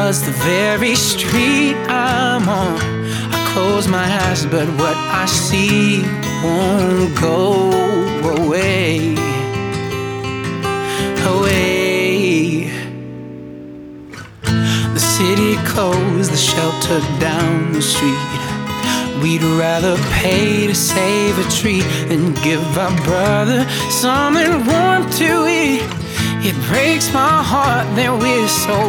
was the very street I'm on. I close my eyes, but what I see won't go away. Away. The city closed, the shelter down the street. We'd rather pay to save a tree than give our brother something warm to eat. It breaks my heart that we're so